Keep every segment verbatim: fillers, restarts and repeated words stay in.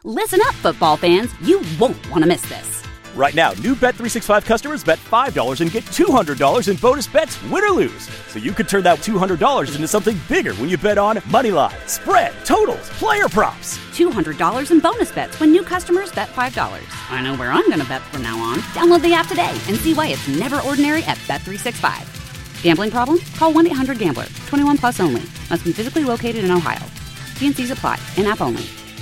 Listen up, football fans. You won't want to miss this. Right now, new Bet three sixty-five customers bet five dollars and get two hundred dollars in bonus bets, win or lose. So you could turn that two hundred dollars into something bigger when you bet on money line, spread, totals, player props. two hundred dollars in bonus bets when new customers bet five dollars. I know where I'm going to bet from now on. Download the app today and see why it's never ordinary at Bet three sixty-five. Gambling problem? Call one eight hundred gambler. twenty-one plus only. Must be physically located in Ohio. T and C's apply. In-app only.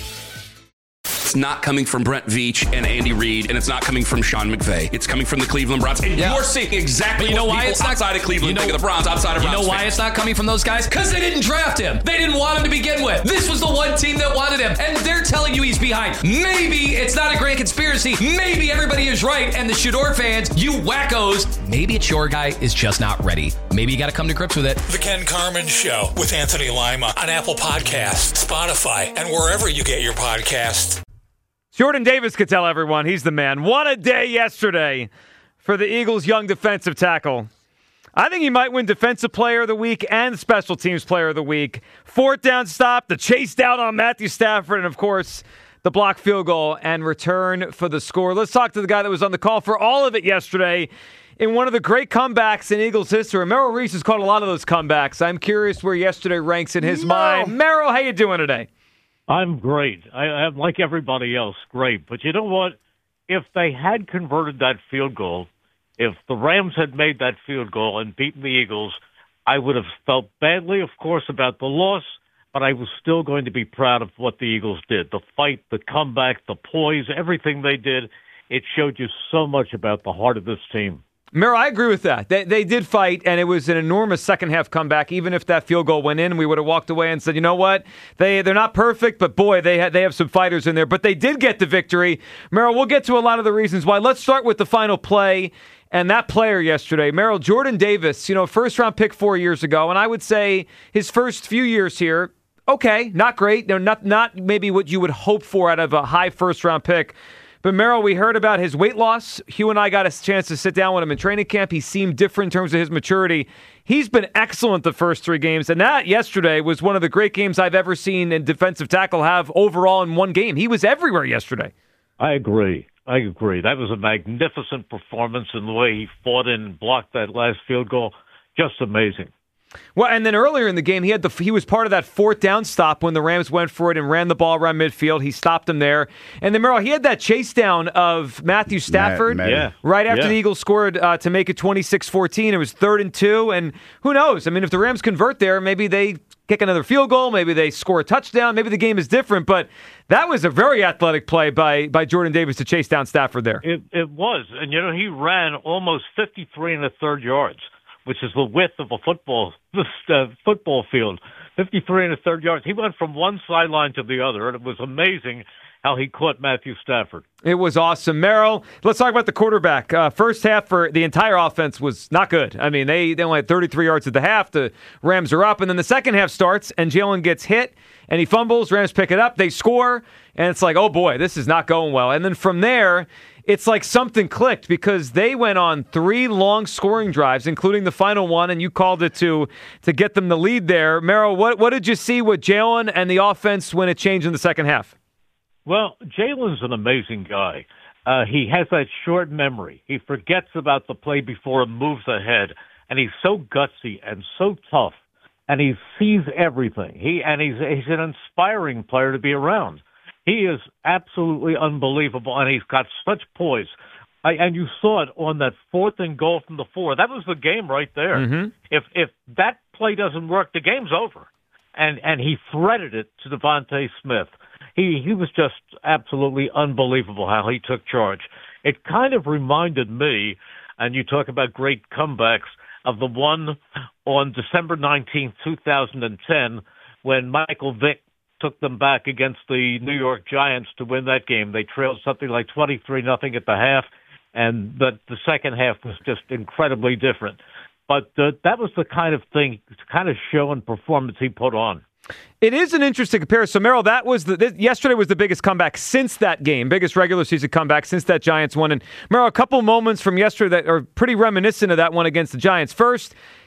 It's not coming from Brent Veach and Andy Reid, and it's not coming from Sean McVay. It's coming from the Cleveland Browns. And yeah. you're seeing exactly you know what why people it's not, outside of Cleveland you know, think of the Browns, outside of Browns. You know why fans. It's not coming from those guys? Because they didn't draft him. They didn't want him to begin with. This was the one team that wanted him, and they're telling you he's behind. Maybe it's not a grand conspiracy. Maybe everybody is right, and the Shador fans, you wackos, maybe it's your guy is just not ready. Maybe you got to come to grips with it. The Ken Carman Show with Anthony Lima on Apple Podcasts, Spotify, and wherever you get your podcasts. Jordan Davis could tell everyone he's the man. What a day yesterday for the Eagles' young defensive tackle. I think he might win Defensive Player of the Week and Special Teams Player of the Week. Fourth down stop, the chase down on Matthew Stafford, and, of course, the block field goal and return for the score. Let's talk to the guy that was on the call for all of it yesterday in one of the great comebacks in Eagles history. Merrill Reese has caught a lot of those comebacks. I'm curious where yesterday ranks in his no. mind. Merrill, how you doing today? I'm great. I, I'm like everybody else, great. But you know what? If they had converted that field goal, if the Rams had made that field goal and beaten the Eagles, I would have felt badly, of course, about the loss, but I was still going to be proud of what the Eagles did. The fight, the comeback, the poise, everything they did, it showed you so much about the heart of this team. Merrill, I agree with that. They they did fight, and it was an enormous second-half comeback. Even if that field goal went in, we would have walked away and said, you know what? They, they're not perfect, but boy, they, ha- they have some fighters in there. But they did get the victory. Merrill, we'll get to a lot of the reasons why. Let's start with the final play and that player yesterday. Merrill, Jordan Davis, you know, first-round pick four years ago, and I would say his first few years here, okay, not great. No, not, not maybe what you would hope for out of a high first-round pick. But, Merrill, we heard about his weight loss. Hugh and I got a chance to sit down with him in training camp. He seemed different in terms of his maturity. He's been excellent the first three games, and that yesterday was one of the great games I've ever seen a defensive tackle have overall in one game. He was everywhere yesterday. I agree. I agree. That was a magnificent performance, and the way he fought in and blocked that last field goal, just amazing. Well, and then earlier in the game, he had the he was part of that fourth down stop when the Rams went for it and ran the ball around midfield. He stopped him there. And then, Merrill, he had that chase down of Matthew Stafford Matt, Matt. right after yeah. the Eagles scored uh, to make it twenty-six fourteen. It was third and two. And who knows? I mean, if the Rams convert there, maybe they kick another field goal. Maybe they score a touchdown. Maybe the game is different. But that was a very athletic play by, by Jordan Davis to chase down Stafford there. It, it was. And, you know, he ran almost fifty-three and a third yards, which is the width of a football uh, football field, fifty-three and a third yards. He went from one sideline to the other, and it was amazing how he caught Matthew Stafford. It was awesome. Merrill, let's talk about the quarterback. Uh, first half for the entire offense was not good. I mean, they, they only had thirty-three yards at the half. The Rams are up, and then the second half starts, and Jalen gets hit, and he fumbles. Rams pick it up. They score, and it's like, oh, boy, this is not going well. And then from there, it's like something clicked because they went on three long scoring drives, including the final one, and you called it to to get them the lead there. Merrill, what, what did you see with Jalen and the offense when it changed in the second half? Well, Jalen's an amazing guy. Uh, he has that short memory. He forgets about the play before it moves ahead, and he's so gutsy and so tough, and he sees everything. He and he's he's an inspiring player to be around. He is absolutely unbelievable, and he's got such poise. I, and you saw it on that fourth and goal from the four. That was the game right there. Mm-hmm. If if that play doesn't work, the game's over. And and he threaded it to Devontae Smith. He he was just absolutely unbelievable how he took charge. It kind of reminded me, and you talk about great comebacks, of the one on December nineteenth, two thousand ten, when Michael Vick took them back against the New York Giants to win that game. They trailed something like twenty-three nothing at the half, and the, the second half was just incredibly different. But uh, that was the kind of thing, kind of show and performance he put on. It is an interesting comparison. So, Merrill, that was the, this, yesterday was the biggest comeback since that game, biggest regular season comeback since that Giants won. And, Merrill, a couple moments from yesterday that are pretty reminiscent of that one against the Giants. First,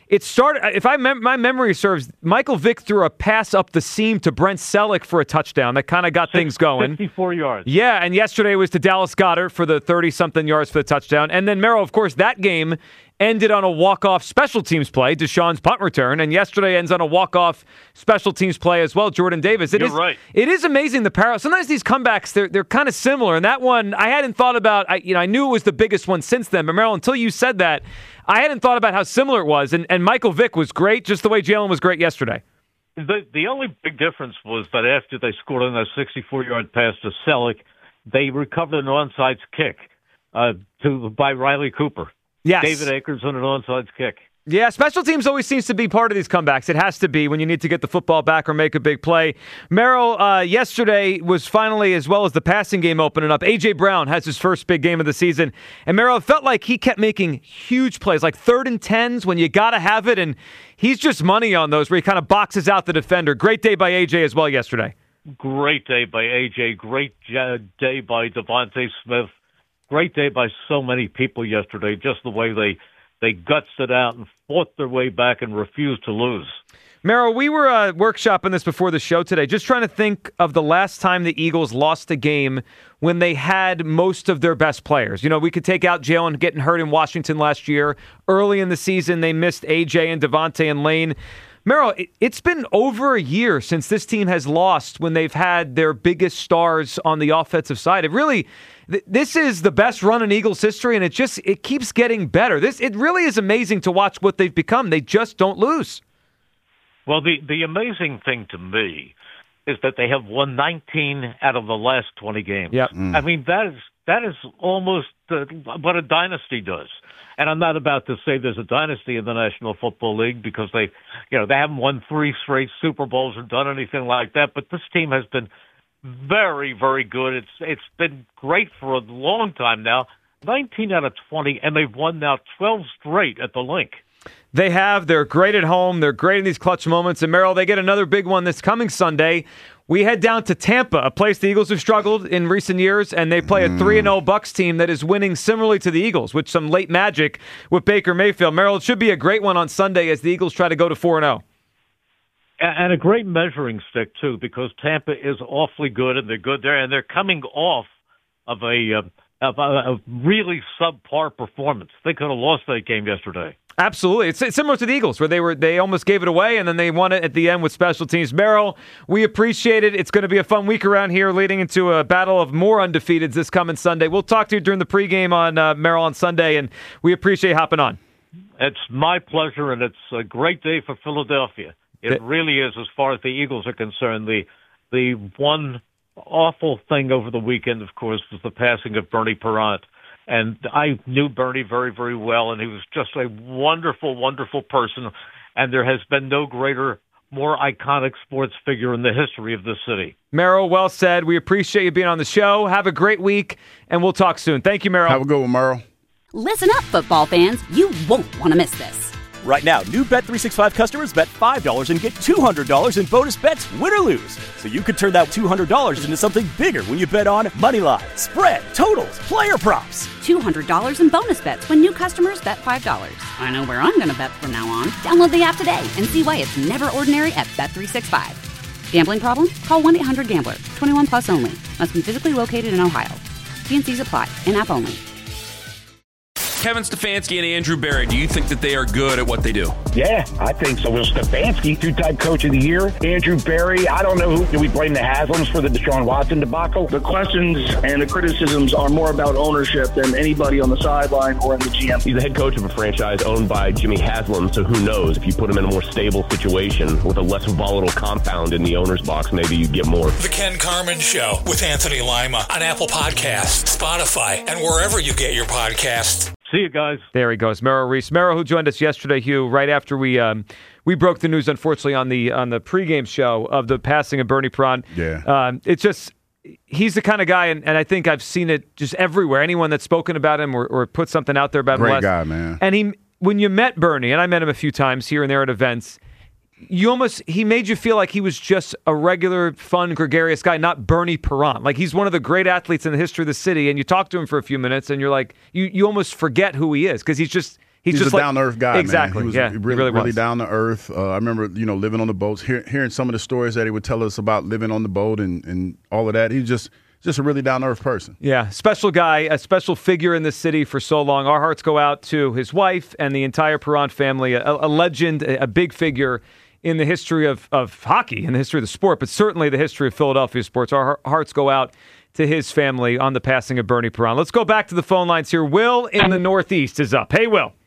It started, if I mem- my memory serves, Michael Vick threw a pass up the seam to Brent Selleck for a touchdown that kind of got Six, things going. fifty-four yards. Yeah, and yesterday was to Dallas Goedert for the thirty-something yards for the touchdown. And then, Merrill, of course, that game ended on a walk-off special teams play, Deshaun's punt return, and yesterday ends on a walk-off special teams play as well, Jordan Davis. It You're is, right. It is amazing the parallel. Sometimes these comebacks, they're they're kind of similar, and that one, I hadn't thought about, I, you know, I knew it was the biggest one since then, but Merrill, until you said that, I hadn't thought about how similar it was, and, and Michael Vick was great, just the way Jalen was great yesterday. The the only big difference was that after they scored on that sixty-four-yard pass to Selleck, they recovered an onside kick uh, to by Riley Cooper. Yes. David Akers on an onside kick. Yeah, special teams always seems to be part of these comebacks. It has to be when you need to get the football back or make a big play. Merrill, uh, yesterday was finally, as well as the passing game opening up, A J. Brown has his first big game of the season. And Merrill, it felt like he kept making huge plays, like third and tens when you got to have it. And he's just money on those where he kind of boxes out the defender. Great day by A J as well yesterday. Great day by A J. Great uh, day by Devontae Smith. Great day by so many people yesterday, just the way they they gutsed it out and fought their way back and refused to lose. Merrill, we were uh, workshopping this before the show today, just trying to think of the last time the Eagles lost a game when they had most of their best players. You know, we could take out Jalen getting hurt in Washington last year. Early in the season, they missed A J and Devontae and Lane. Merrill, it's been over a year since this team has lost when they've had their biggest stars on the offensive side. It really, th- this is the best run in Eagles history, and it just it keeps getting better. This it really is amazing to watch what they've become. They just don't lose. Well, the the amazing thing to me is that they have won nineteen out of the last twenty games. Yep. Mm. I mean, that is that is almost uh, what a dynasty does. And I'm not about to say there's a dynasty in the National Football League because they, you know, they haven't won three straight Super Bowls or done anything like that. But this team has been very, very good. It's it's been great for a long time now. nineteen out of twenty, and they've won now twelve straight at the Link. They have. They're great at home. They're great in these clutch moments. And, Merrill, they get another big one this coming Sunday. We head down to Tampa, a place the Eagles have struggled in recent years, and they play a three and oh Bucs team that is winning similarly to the Eagles, with some late magic with Baker Mayfield. Merrill, it should be a great one on Sunday as the Eagles try to go to four and oh. And a great measuring stick, too, because Tampa is awfully good, and they're good there, and they're coming off of a, uh, of a, a really subpar performance. They could have lost that game yesterday. Absolutely. It's similar to the Eagles, where they were they almost gave it away, and then they won it at the end with special teams. Merrill, we appreciate it. It's going to be a fun week around here leading into a battle of more undefeateds this coming Sunday. We'll talk to you during the pregame on uh, Merrill on Sunday, and we appreciate hopping on. It's my pleasure, and it's a great day for Philadelphia. It it really is, as far as the Eagles are concerned. The, the one awful thing over the weekend, of course, was the passing of Bernie Parent. And I knew Bernie very, very well, and he was just a wonderful, wonderful person. And there has been no greater, more iconic sports figure in the history of this city. Merrill, well said. We appreciate you being on the show. Have a great week, and we'll talk soon. Thank you, Merrill. Have a good one, Merrill. Listen up, football fans. You won't want to miss this. Right now, new Bet three sixty-five customers bet five dollars and get two hundred dollars in bonus bets, win or lose. So you could turn that two hundred dollars into something bigger when you bet on money line, spread, totals, player props. two hundred dollars in bonus bets when new customers bet five dollars. I know where I'm going to bet from now on. Download the app today and see why it's never ordinary at Bet three sixty-five. Gambling problem? Call one eight hundred gambler. twenty-one plus only. Must be physically located in Ohio. T and C's apply. In-app only. Kevin Stefanski and Andrew Berry, do you think that they are good at what they do? Yeah, I think so. Well, Stefanski, two-time coach of the year. Andrew Berry, I don't know who. Do we blame the Haslams for the Deshaun Watson debacle? The questions and the criticisms are more about ownership than anybody on the sideline or in the G M. He's the head coach of a franchise owned by Jimmy Haslam, so who knows? If you put him in a more stable situation with a less volatile compound in the owner's box, maybe you get more. The Ken Carman Show with Anthony Lima on Apple Podcasts, Spotify, and wherever you get your podcasts. See you guys. There he goes, Merrill Reese. Merrill, who joined us yesterday, Hugh, right after we um, we broke the news, unfortunately, on the on the pregame show of the passing of Bernie Parent. Yeah. Um, it's just, he's the kind of guy, and, and I think I've seen it just everywhere. Anyone that's spoken about him or, or put something out there about him. Great guy, man. And he, when you met Bernie, and I met him a few times here and there at events, you almost, he made you feel like he was just a regular, fun, gregarious guy, not Bernie Parent. Like, he's one of the great athletes in the history of the city, and you talk to him for a few minutes, and you're like, you, you almost forget who he is, because he's just, He's, He's just a like, down to earth guy. Exactly. Man. He was yeah, really, he really, really was. down to earth. Uh, I remember, you know, living on the boats, hear, hearing some of the stories that he would tell us about living on the boat and, and all of that. He was just just a really down to earth person. Yeah, special guy, a special figure in this city for so long. Our hearts go out to his wife and the entire Perron family. A, a legend, a, a big figure in the history of of hockey, in the history of the sport, but certainly the history of Philadelphia sports. Our hearts go out to his family on the passing of Bernie Perron. Let's go back to the phone lines here. Will in the Northeast is up. Hey, Will.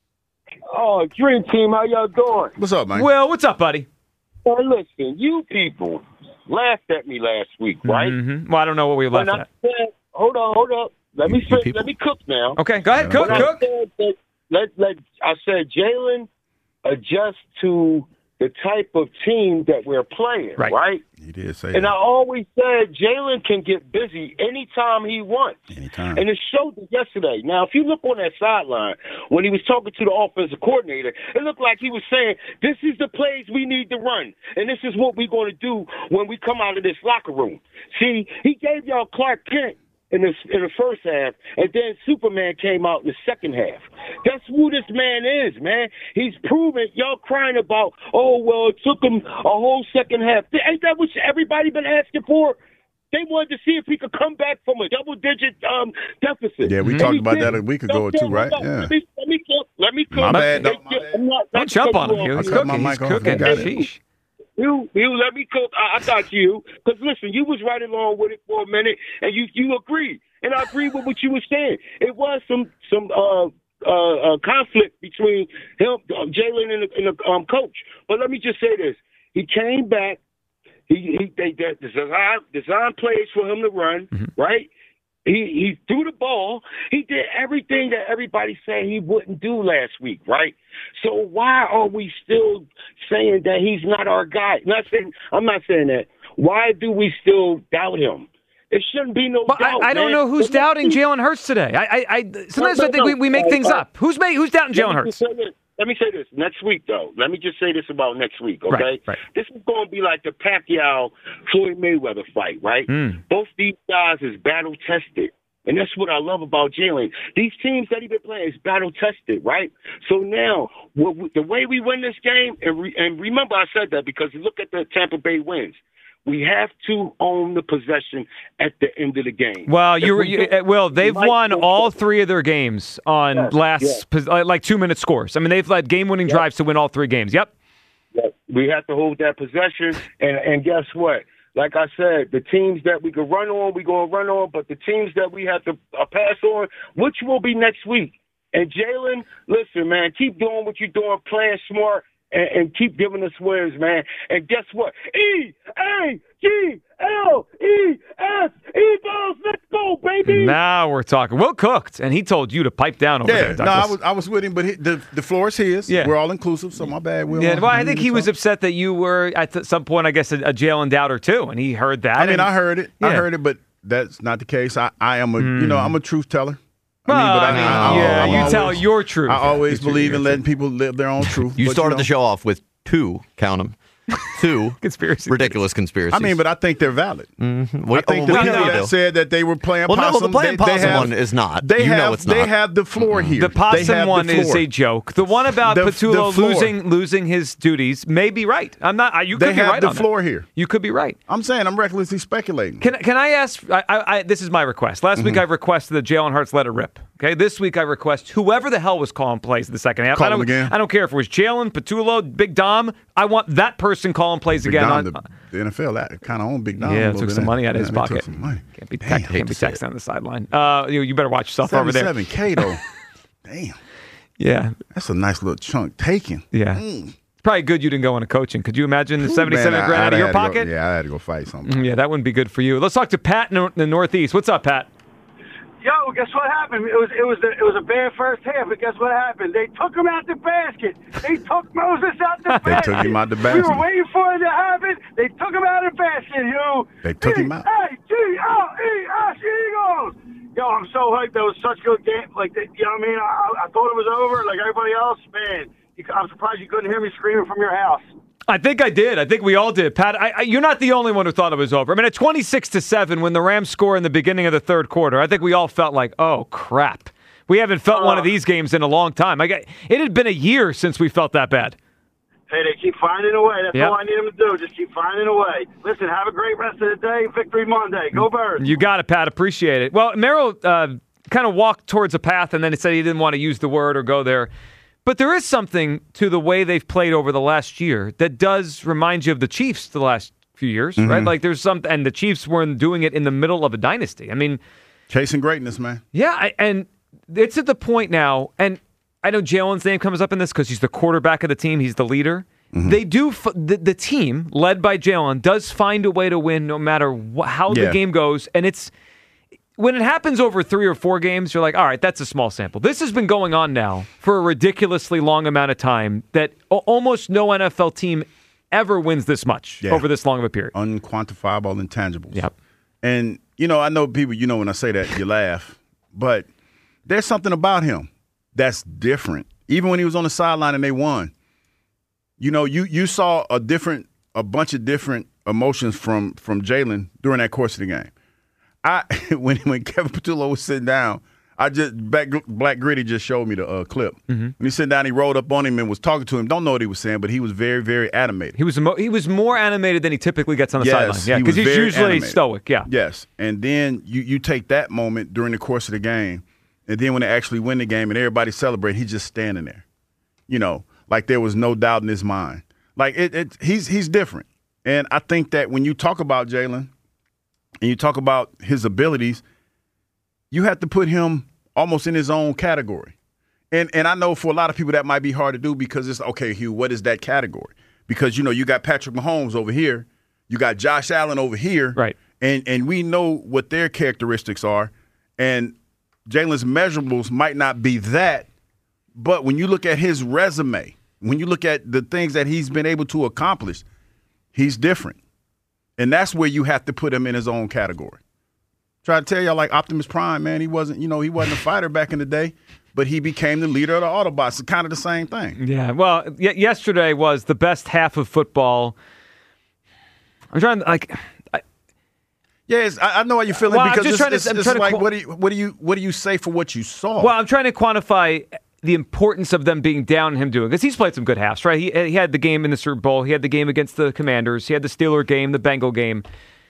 Oh, Dream Team, how y'all doing? What's up, man? Will, what's up, buddy? Well, listen, you people laughed at me last week, right? Mm-hmm. Well, I don't know what we left when at. I said, hold on, hold up. Let me fit, let me cook now. Okay, go ahead, cook, when cook. I said that, let, let, I said Jalen adjust to the type of team that we're playing, right? right? He did say And that. I always said Jalen can get busy anytime he wants. Anytime. And it showed it yesterday. Now, if you look on that sideline, when he was talking to the offensive coordinator, it looked like he was saying, this is the plays we need to run, and this is what we're going to do when we come out of this locker room. See, he gave y'all Clark Kent in the, in the first half, and then Superman came out in the second half. That's who this man is, man. He's proven. Y'all crying about, oh, well, it took him a whole second half. Ain't that what everybody been asking for? They wanted to see if he could come back from a double-digit um, deficit. Yeah, we And talked he about did. that a week ago or two, right? Yeah. Let me, let me cook. Let me cook. My bad, They- dog, my I'm not- Don't not jump to on cut him. you He's off. cut my cooking. He's mic off. cooking. Got it. Sheesh. You, you let me cook. I, I thought you, because listen, you was right along with it for a minute, and you you agreed, and I agree with what you were saying. It was some some uh, uh, uh, conflict between him, uh, Jalen, and the, and the um, coach. But let me just say this: he came back. He he they, they design design plays for him to run, Mm-hmm. right? He he threw the ball. He did everything that everybody said he wouldn't do last week, right? So why are we still saying that he's not our guy? Not saying I'm not saying that. Why do we still doubt him? It shouldn't be no Well, doubt. I, I don't man. know who's But doubting let's see- Jalen Hurts today. I, I, I sometimes No, I no, think we, no. we make Uh, things uh, up. Who's make, who's doubting Let Jalen me Hurts? just say this. Let me say this. Next week, though, let me just say this about next week, okay? Right, right. This is going to be like the Pacquiao-Floyd Mayweather fight, right? Mm. Both these guys is battle-tested. And that's what I love about Jalen. These teams that he's been playing is battle-tested, right? So now, what we, the way we win this game, and, re, and remember I said that because look at the Tampa Bay wins. We have to own the possession at the end of the game. Well, If you, we you don't, uh, Will, they've we might won go- all three of their games on Yes, last yes. pos- uh, like two minute scores. I mean, they've led game winning Yep. drives to win all three games. Yep. Yep. We have to hold that possession, and and guess what? Like I said, the teams that we can run on, we going to run on, but the teams that we have to uh, pass on, which will be next week. And Jalen, listen, man, keep doing what you're doing, playing smart, and, and keep giving us wins, man. And guess what? E A G L E S Eagles, let's go, baby. Now we're talking. Will cooked, and he told you to pipe down over Yeah, there, no, Douglas. I was I was with him, but he, the the floor is his. Yeah. We're all inclusive, so my bad. Will. Yeah, well, I think he was upset that you were at th- some point, I guess, a, a Jalen doubter too, and he heard that. I mean, and- I heard it. I Yeah. heard it, but that's not the case. I, I am a you know I'm a truth teller. Well, I mean, yeah, I'm you always- tell your truth. I always Your believe truth. in letting people live their own truth. You but, started know, the show off with two, count them, two conspiracy ridiculous conspiracies. I mean, but I think they're valid. Mm-hmm. I think the we people know that you. said that they were playing Well, no, possum, the playing they, they possum have, one is not. They You know have it's they not. have the floor here. The They possum have the one is floor. a joke. The one about The- the Patullo floor. losing losing his duties may be right. I'm not. I- You could They be have right the on that. floor here. You could be right. I'm saying I'm recklessly speculating. Can can I ask? I, I, I, this is my request. Last Mm-hmm. week I requested that Jalen Hurts let it rip. Okay, this week I request whoever the hell was calling plays in the second half. Call I don't. him again. I don't care if it was Jalen, Patullo, Big Dom. I want that person calling plays Big again. Dom, on, the, the N F L that kind of owned Big Dom. a yeah, little took bit, some didn't money it? out of Yeah, his they took pocket. some money. Can't be Damn, text, hate can't be to see texting it. on the sideline. Uh, you, you better watch yourself over there. seventy-seven K though. Damn, Yeah, that's a nice little chunk taken. yeah. Mm. It's probably good you didn't go into coaching. Could you imagine the seventy-seven Man, I- grand out I'd of your had to go- pocket? yeah, I had to go fight something. Mm, Yeah, that wouldn't be good for you. Let's talk to Pat in the Northeast. What's up, Pat? Yo, guess what happened? It was it was the, it was a bad first half, but guess what happened? They took him out the basket. They took Moses out the They basket. took him out the We basket. were waiting for it to happen. They took him out of the basket, yo. They took him out. A G L E S Eagles. Yo, I'm so hyped. That was such a good game. Like, the, you know what I mean? I, I thought it was over. Like everybody else, man. You, I'm surprised you couldn't hear me screaming from your house. I think I did. I think we all did. Pat, I, I, you're not the only one who thought it was over. I mean, at twenty-six to seven, when the Rams score in the beginning of the third quarter, I think we all felt like, oh, crap. We haven't felt uh, one of these games in a long time. I got, it had been a year since we felt that bad. Hey, they keep finding a way. That's yep. all I need them to do. Just keep finding a way. Listen, have a great rest of the day. Victory Monday. Go Birds. You got it, Pat. Appreciate it. Well, Merrill uh, kind of walked towards a path, and then he said he didn't want to use the word or go there. But there is something to the way they've played over the last year that does remind you of the Chiefs the last few years, mm-hmm. right? Like there's some, and the Chiefs were doing it in the middle of a dynasty. I mean, chasing greatness, man. Yeah, I, and it's at the point now, and I know Jalen's name comes up in this because he's the quarterback of the team. He's the leader. Mm-hmm. They do. The, the team led by Jalen does find a way to win no matter wh- how yeah. the game goes, and it's when it happens over three or four games, you're like, all right, that's a small sample. This has been going on now for a ridiculously long amount of time that o- almost no N F L team ever wins this much yeah. over this long of a period. Unquantifiable intangibles. Yep. And you know, I know people. You know, when I say that, you laugh, but there's something about him that's different. Even when he was on the sideline and they won. You know, you you saw a different, a bunch of different emotions from from Jalen during that course of the game. I when when Kevin Patullo was sitting down, I just Black, Black Gritty just showed me the uh, clip. Mm-hmm. When he sat down, he rolled up on him and was talking to him. Don't know what he was saying, but he was very, very animated. He was emo- he was more animated than he typically gets on the yes, sideline. Yeah, because he he's usually animated. stoic. Yeah. Yes, and then you you take that moment during the course of the game, and then when they actually win the game and everybody celebrate, he's just standing there. You know. Like there was no doubt in his mind. Like it, it he's he's different. And I think that when you talk about Jalen and you talk about his abilities, you have to put him almost in his own category. And and I know for a lot of people that might be hard to do because it's, okay, Hugh, what is that category? Because, you know, you got Patrick Mahomes over here. You got Josh Allen over here. Right. And, and we know what their characteristics are. And Jalen's measurables might not be that. But when you look at his resume, when you look at the things that he's been able to accomplish, he's different. And that's where you have to put him in his own category. Try to tell y'all, like Optimus Prime, man, he wasn't, you know, he wasn't a fighter back in the day, but he became the leader of the Autobots. It's kind of the same thing. Yeah, well, y- yesterday was the best half of football. I'm trying to, like... I, yes, I, I know how you're feeling well, because I'm just it's, trying to, it's, I'm it's trying like, to qu- what do you, what do you, what do you say for what you saw? Well, I'm trying to quantify the importance of them being down and him doing, because he's played some good halves, right? He, he had the game in the Super Bowl. He had the game against the Commanders. He had the Steeler game, the Bengal game.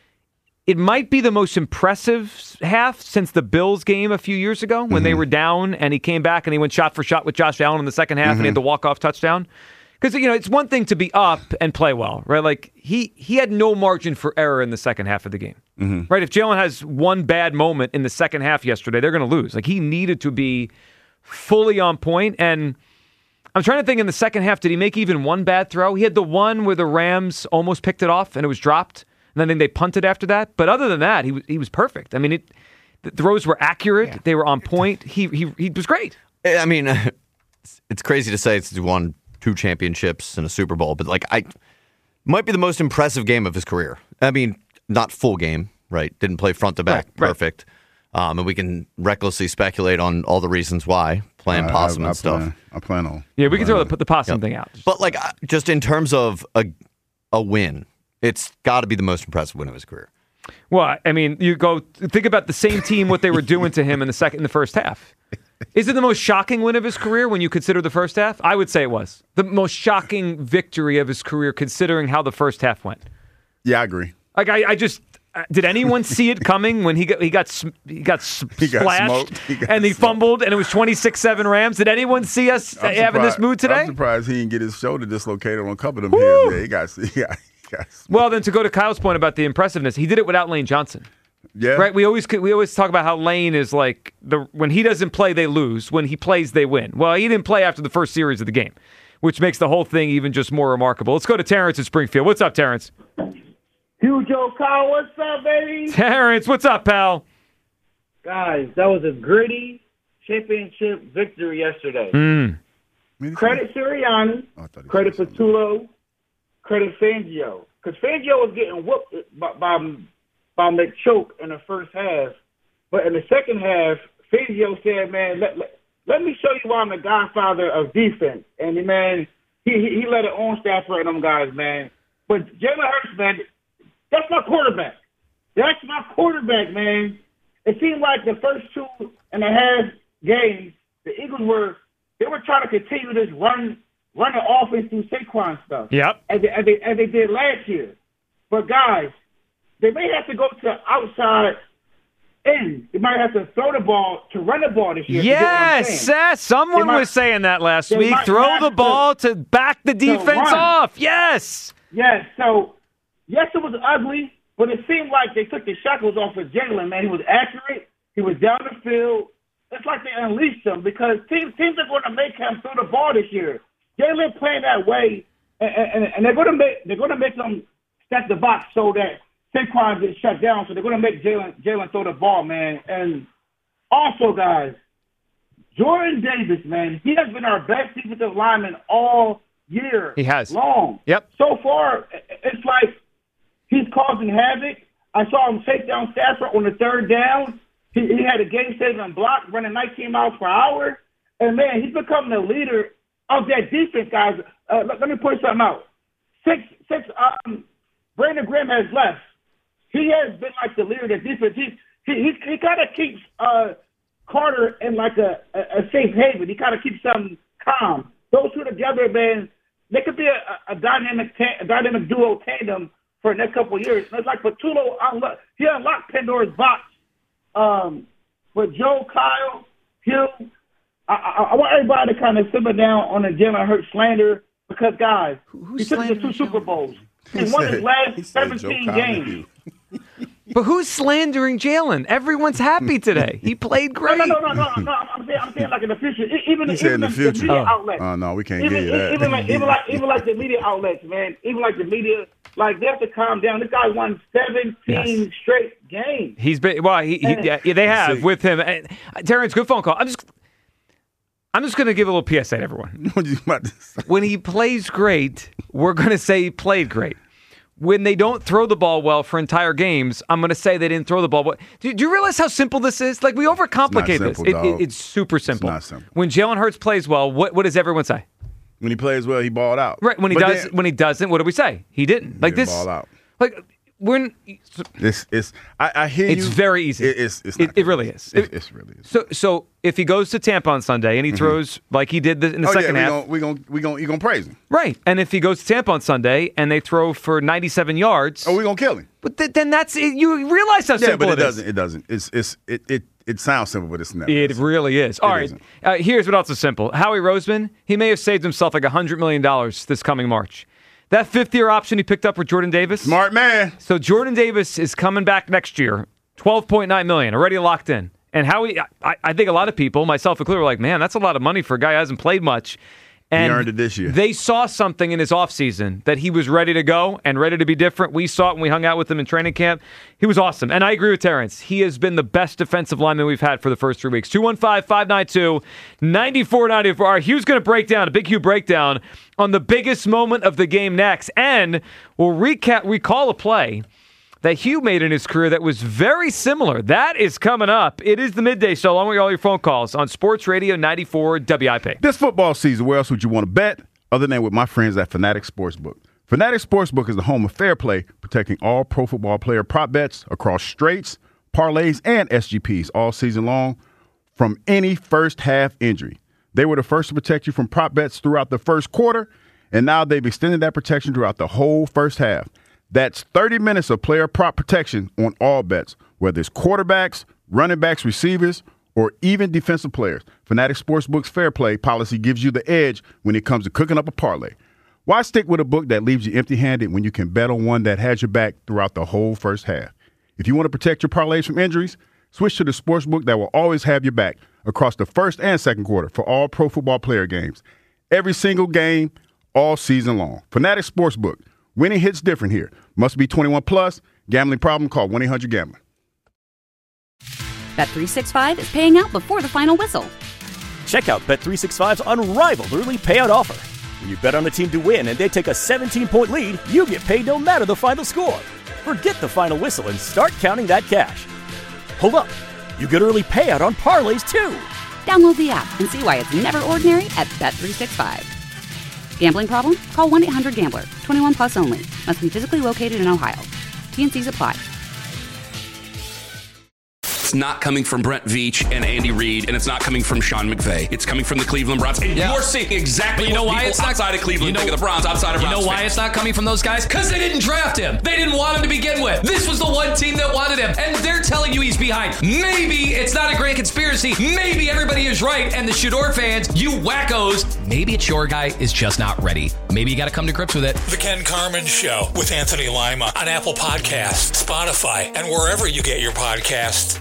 It might be the most impressive half since the Bills game a few years ago when mm-hmm. they were down and he came back and he went shot for shot with Josh Allen in the second half mm-hmm. and he had the walk-off touchdown. Because, you know, it's one thing to be up and play well, right? Like, he, he had no margin for error in the second half of the game, mm-hmm. right? If Jalen has one bad moment in the second half yesterday, they're going to lose. Like, he needed to be fully on point, and I'm trying to think in the second half, did he make even one bad throw? He had the one where the Rams almost picked it off and it was dropped, and then they punted after that. But other than that, he was he was perfect. I mean, it, the throws were accurate. Yeah. They were on point. He he he was great. I mean, it's crazy to say it's won two championships and a Super Bowl, but like I might be the most impressive game of his career. I mean, not full game, right? Didn't play front to back, right, perfect. Right. Um, and we can recklessly speculate on all the reasons why, playing I, possum I, I and stuff. Plan, I plan on. Yeah, we can throw the, the possum yep. thing out. But like, just in terms of a a win, it's got to be the most impressive win of his career. Well, I mean, you go think about the same team, what they were doing to him in the second, in the first half. Is it the most shocking win of his career when you consider the first half? I would say it was the most shocking victory of his career, considering how the first half went. Yeah, I agree. Like, I, I just. Did anyone see it coming when he got he got he got he splashed got he got and he smoked. fumbled and it was twenty-six seven Rams? Did anyone see us I'm having this mood today? I'm surprised he didn't get his shoulder dislocated on a couple of them here. Yeah, he got, he got, he got well, then to go to Kyle's point about the impressiveness, he did it without Lane Johnson. Yeah, right. We always we always talk about how Lane is like the when he doesn't play, they lose. When he plays, they win. Well, he didn't play after the first series of the game, which makes the whole thing even just more remarkable. Let's go to Terrence in Springfield. What's up, Terrence? Hugh Joe Kyle, what's up, baby? Terrence, what's up, pal? Guys, that was a gritty championship victory yesterday. Mm. Credit Sirianni, oh, credit Patullo, credit Fangio. Because Fangio was getting whooped by, by, by McChoke in the first half. But in the second half, Fangio said, man, let, let, let me show you why I'm the godfather of defense. And, man, he, he, he let it on staff right them guys, man. But Jalen Hurts, man, that's my quarterback. That's my quarterback, man. It seemed like the first two and a half games, the Eagles were they were trying to continue this run run the offense through Saquon stuff. Yep. As they, as they as they did last year. But guys, they may have to go to the outside end. They might have to throw the ball to run the ball this year. Yes, uh, someone might, was saying that last week. Throw the ball to, to back the defense off. Yes. Yes. So, yes, it was ugly, but it seemed like they took the shackles off of Jalen, man. He was accurate. He was down the field. It's like they unleashed him because teams teams are going to make him throw the ball this year. Jalen playing that way, and, and, and they're going to make they're going to make him stack the box so that Saquon gets shut down. So they're going to make Jalen Jalen throw the ball, man. And also, guys, Jordan Davis, man, he has been our best defensive lineman all year. He has long. Yep. So far, it's like he's causing havoc. I saw him take down Stafford on the third down. He, he had a game-saving block, running nineteen miles per hour. And, man, he's becoming the leader of that defense, guys. Uh, let, let me point something out. Six, six, um, Brandon Graham has left. He has been like the leader of the defense. He, he, he, he kind of keeps uh, Carter in like a, a, a safe haven. He kind of keeps them calm. Those two together, man, they could be a, a dynamic ta- a dynamic duo tandem for the next couple of years. And it's like Patullo, unlo- he unlocked Pandora's box. Um, but Joe, Kyle, Hill, I, I, I want everybody to kind of simmer down on the Jalen Hurts slander because, guys, Who, he took the two Super Bowls. He, he won said, his last seventeen games. But who's slandering Jalen? Everyone's happy today. He played great. No, no, no, no, no. no. I'm saying, I'm saying like in the future. Even, he even said in the, the future. media Oh. outlets. Oh, no, we can't even, give you that. Even like, even like, even like the media outlets, man. Even like the media, like they have to calm down. This guy won seventeen yes. straight games. He's been well. He, he yeah, they have See. with him. And, uh, Terrence, good phone call. I'm just. I'm just going to give a little P S A to everyone. When he plays great, we're going to say he played great. When they don't throw the ball well for entire games, I'm going to say they didn't throw the ball well. Do, do you realize how simple this is? Like, we overcomplicate simple, this. It, it, it's super simple. It's not simple. When Jalen Hurts plays well, what, what does everyone say? When he plays well, he balled out. Right. When he but does, then, when he doesn't, what do we say? He didn't. Like he didn't this. ball out. Like when. This is. I, I hear it's you. It's very easy. It, it's. It's it, it really is. It, it's really is. So so if he goes to Tampa on Sunday and he mm-hmm. throws like he did in the oh, second yeah, half, we're gonna we gonna you gonna praise him, right? And if he goes to Tampa on Sunday and they throw for ninety-seven yards, oh, we're gonna kill him. But th- then that's it. You realize how yeah, simple but it, it doesn't. is. It doesn't. It's it's it it it sounds simple, but it's not. It really is. All it right. Uh, here's what else is simple. Howie Roseman, he may have saved himself like a hundred million dollars this coming March. That fifth-year option he picked up with Jordan Davis. Smart man. So Jordan Davis is coming back next year, twelve point nine million dollars, already locked in. And Howie, I, I think a lot of people, myself included, were like, man, that's a lot of money for a guy who hasn't played much. And he earned it this year. They saw something in his offseason that he was ready to go and ready to be different. We saw it when we hung out with him in training camp. He was awesome. And I agree with Terrence. He has been the best defensive lineman we've had for the first three weeks. two one five, five nine two, nine four nine four. All right, Hugh's going to break down, a big Hugh breakdown on the biggest moment of the game next. And we'll recap, recall a play that Hugh made in his career that was very similar. That is coming up. It is the Midday Show, along with all your phone calls on Sports Radio ninety-four W I P. This football season, where else would you want to bet other than with my friends at Fanatic Sportsbook? Fanatic Sportsbook is the home of fair play, protecting all pro football player prop bets across straights, parlays, and S G Ps all season long from any first half injury. They were the first to protect you from prop bets throughout the first quarter, and now they've extended that protection throughout the whole first half. That's thirty minutes of player prop protection on all bets, whether it's quarterbacks, running backs, receivers, or even defensive players. Fanatic Sportsbook's fair play policy gives you the edge when it comes to cooking up a parlay. Why stick with a book that leaves you empty-handed when you can bet on one that has your back throughout the whole first half? If you want to protect your parlays from injuries, switch to the sportsbook that will always have your back across the first and second quarter for all pro football player games. Every single game, all season long. Fanatic Sportsbook. Winning hits different here. Must be twenty-one plus. Gambling problem? Call one eight hundred gambler. Bet three sixty-five is paying out before the final whistle. Check out Bet three sixty-five's unrivaled early payout offer. When you bet on a team to win and they take a seventeen-point lead, you get paid no matter the final score. Forget the final whistle and start counting that cash. Hold up. You get early payout on parlays, too. Download the app and see why it's never ordinary at Bet three sixty-five. Gambling problem? Call one eight hundred gambler. twenty-one plus only. Must be physically located in Ohio. T and C's apply. It's not coming from Brent Veach and Andy Reid, and it's not coming from Sean McVay. It's coming from the Cleveland Browns. And yeah. you're seeing exactly you know what why people it's not, outside of Cleveland you know, think of the Browns, outside of You Browns know why fans. it's not coming from those guys? Because they didn't draft him. They didn't want him to begin with. This was the one team that wanted him, and they're telling you he's behind. Maybe it's not a grand conspiracy. Maybe everybody is right, and the Shador fans, you wackos, maybe it's your guy is just not ready. Maybe you got to come to grips with it. The Ken Carman Show with Anthony Lima on Apple Podcasts, Spotify, and wherever you get your podcasts.